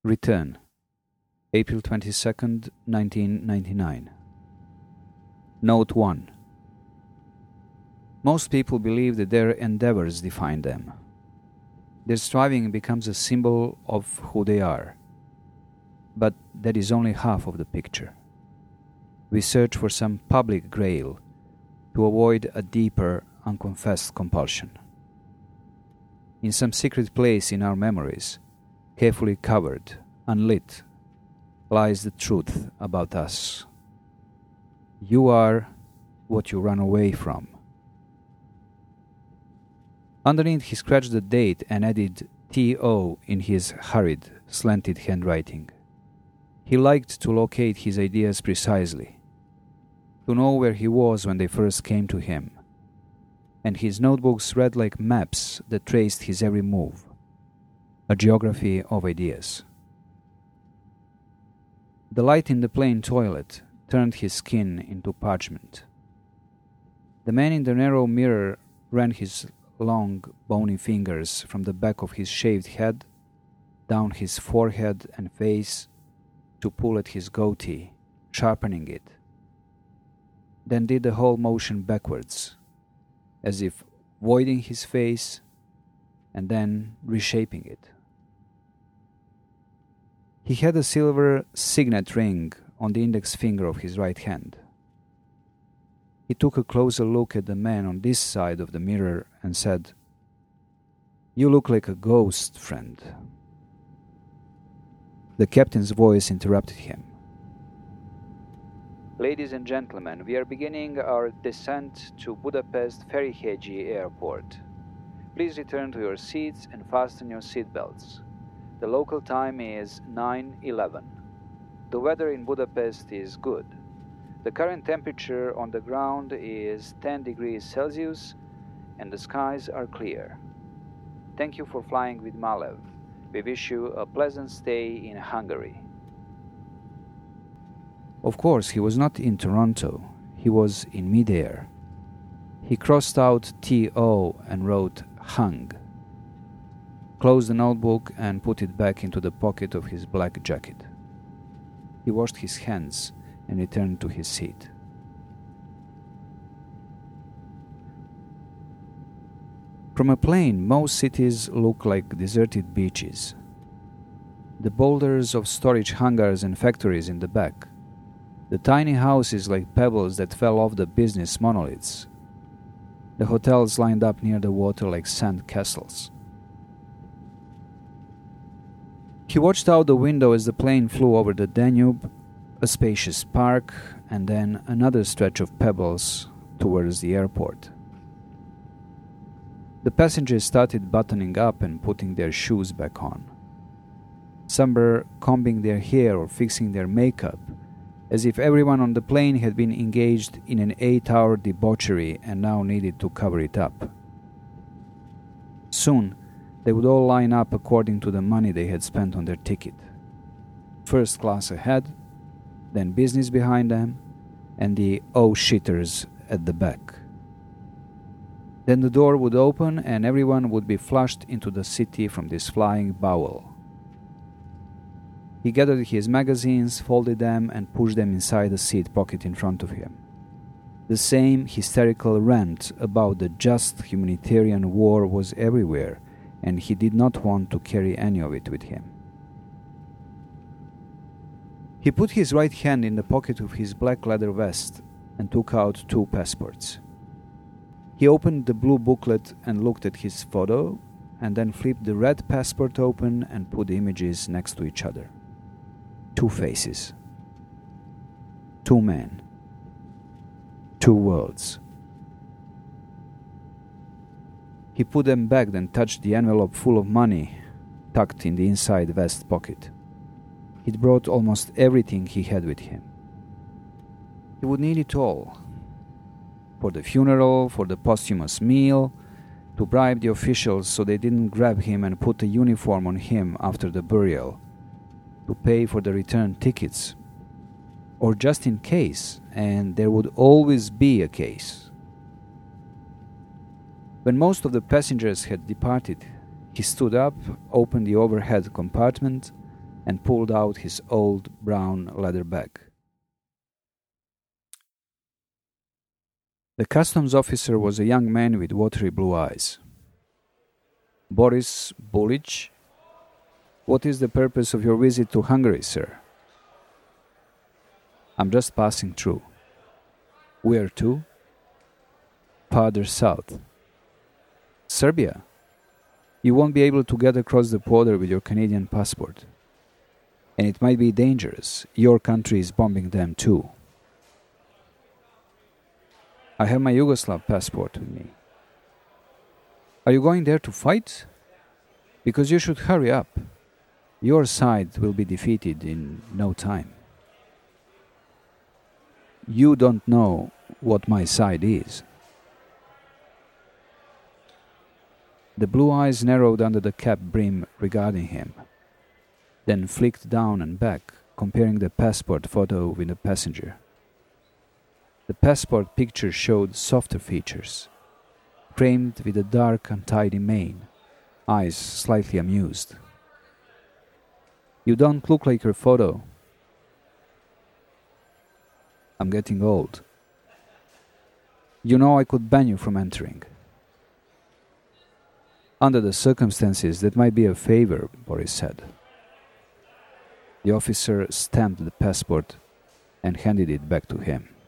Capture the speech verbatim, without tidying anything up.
Return, April twenty-second, nineteen ninety-nine. Note one. Most people believe that their endeavors define them. Their striving becomes a symbol of who they are. But that is only half of the picture. We search for some public grail to avoid a deeper, unconfessed compulsion. In some secret place in our memories, carefully covered, unlit, lies the truth about us. You are what you run away from. Underneath, he scratched the date and added T O in his hurried, slanted handwriting. He liked to locate his ideas precisely, to know where he was when they first came to him, and his notebooks read like maps that traced his every move, a geography of ideas. The light in the plain toilet turned his skin into parchment. The man in the narrow mirror ran his long, bony fingers from the back of his shaved head down his forehead and face to pull at his goatee, sharpening it, then did the whole motion backwards, as if voiding his face and then reshaping it. He had a silver signet ring on the index finger of his right hand. He took a closer look at the man on this side of the mirror and said, "You look like a ghost, friend." The captain's voice interrupted him. "Ladies and gentlemen, we are beginning our descent to Budapest Ferihegy Airport. Please return to your seats and fasten your seatbelts. The local time is nine eleven. The weather in Budapest is good. The current temperature on the ground is ten degrees Celsius and the skies are clear. Thank you for flying with Malev. We wish you a pleasant stay in Hungary." Of course, he was not in Toronto. He was in midair. He crossed out T O and wrote Hung, closed the notebook and put it back into the pocket of his black jacket. He washed his hands and returned to his seat. From a plane, most cities look like deserted beaches. The boulders of storage hangars and factories in the back. The tiny houses like pebbles that fell off the business monoliths. The hotels lined up near the water like sand castles. He watched out the window as the plane flew over the Danube, a spacious park, and then another stretch of pebbles towards the airport. The passengers started buttoning up and putting their shoes back on. Some were combing their hair or fixing their makeup, as if everyone on the plane had been engaged in an eight-hour debauchery and now needed to cover it up. Soon, they would all line up according to the money they had spent on their ticket. First class ahead, then business behind them, and the oh-shitters at the back. Then the door would open and everyone would be flushed into the city from this flying bowel. He gathered his magazines, folded them, and pushed them inside the seat pocket in front of him. The same hysterical rant about the just humanitarian war was everywhere, and he did not want to carry any of it with him. He put his right hand in the pocket of his black leather vest and took out two passports. He opened the blue booklet and looked at his photo, and then flipped the red passport open and put the images next to each other. Two faces. Two men. Two worlds. He put them back, then touched the envelope full of money tucked in the inside vest pocket. He'd brought almost everything he had with him. He would need it all. For the funeral, for the posthumous meal, to bribe the officials so they didn't grab him and put a uniform on him after the burial, to pay for the return tickets, or just in case, and there would always be a case. When most of the passengers had departed, he stood up, opened the overhead compartment, and pulled out his old brown leather bag. The customs officer was a young man with watery blue eyes. Boris Bulich, what is the purpose of your visit to Hungary, sir? I'm just passing through. Where to? Farther south. Serbia? You won't be able to get across the border with your Canadian passport. And it might be dangerous. Your country is bombing them too. I have my Yugoslav passport with me. Are you going there to fight? Because you should hurry up. Your side will be defeated in no time. You don't know what my side is. The blue eyes narrowed under the cap brim regarding him, then flicked down and back, comparing the passport photo with the passenger. The passport picture showed softer features, framed with a dark, untidy mane, eyes slightly amused. You don't look like your photo. I'm getting old. You know I could ban you from entering. Under the circumstances, that might be a favor, Boris said. The officer stamped the passport and handed it back to him.